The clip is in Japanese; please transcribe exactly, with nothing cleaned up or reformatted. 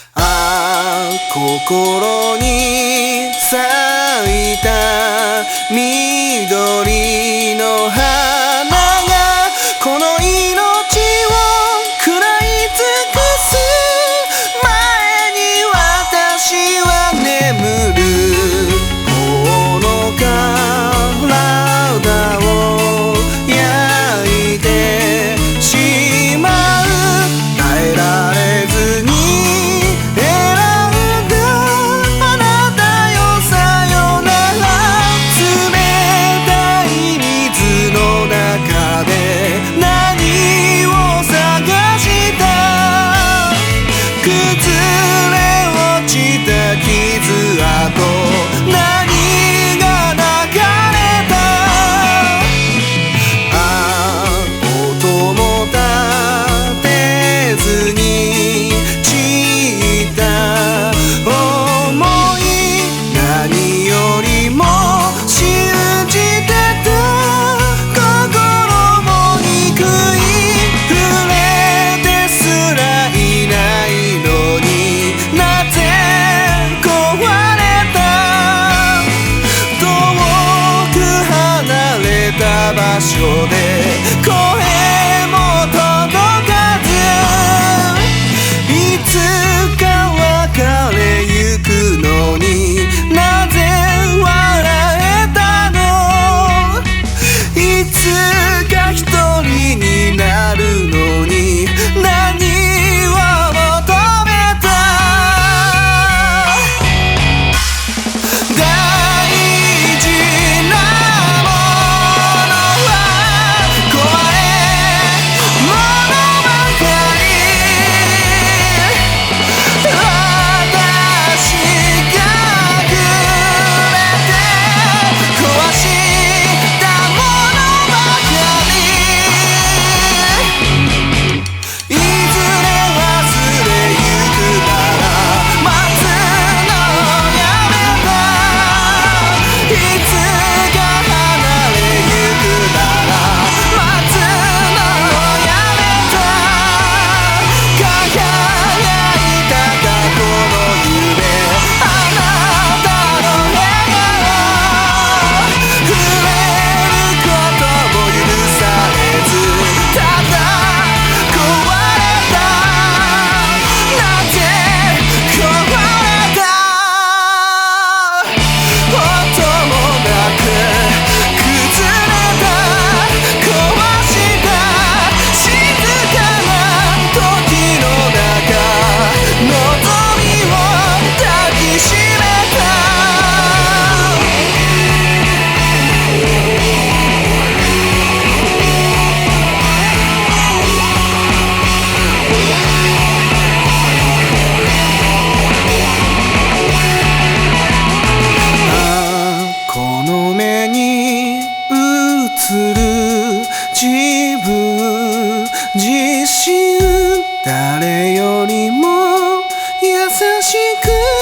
ああ心に咲いた緑の花がこの命を食らい尽くす前に私は眠るこの体を焼いてしまう耐えられずに傷跡何が流れたああ音も立てずに散った想い何よりも信じてた心も憎い触れてすらいないのになぜ場所で声も届かずいつか別れゆくのになぜ笑えたのいつか一人になるのに何を求めた大事な自分自身誰よりも優しく